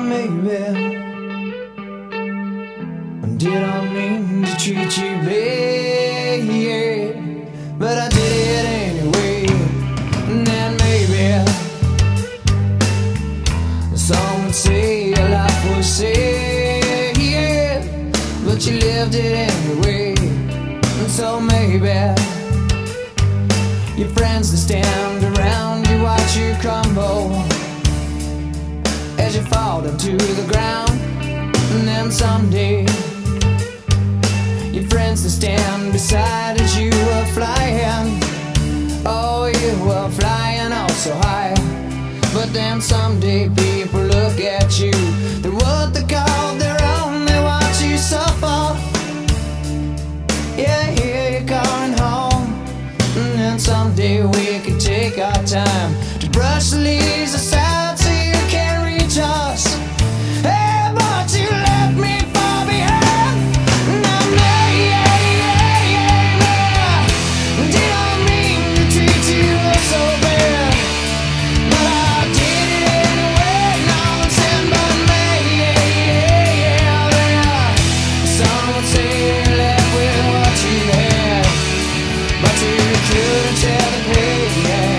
maybe did I mean to treat you bad, but I did it anyway. And then maybe some would say your life was sad, but you lived it anyway. And so maybe your friends that stand around you watch you crumble as you fall down to the ground. And then someday your friends that stand beside as you were flying, oh, you were flying oh so high. But then someday people look at you, they're what they call their own, they watch you suffer. Yeah, here you're coming home. And then someday we can take our time to brush the leaves aside so you can't reach us. Hey, but you left me far behind. Now did I mean to treat you so bad, but I did it anyway. Now I'm saying but some would say you left with what you had, but you couldn't share the pain.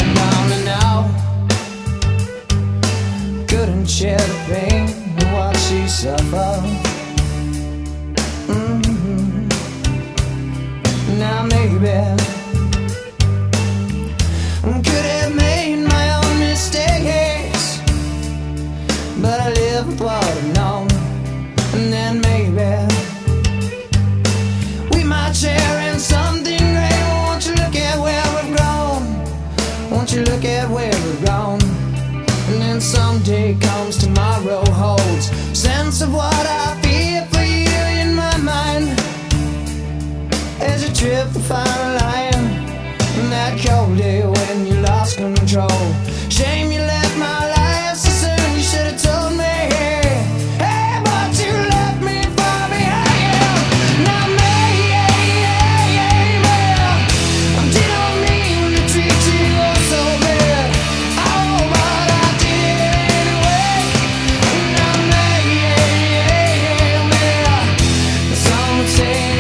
Couldn't share the pain and watch you suffer. Now maybe could have made my own mistakes, but I live with what I've known. And then maybe we might share in something great. Won't you look at where we've grown? Won't you look at where we've grown? And then someday comes tomorrow holds sense of what I feel for you in my mind as you trip the final line. And that cold day when you lost control, shame you left my life so soon. You should have told me, hey, but you left me far behind. Now did I mean to treat you so bad? Oh, but I did it anyway. Now some would say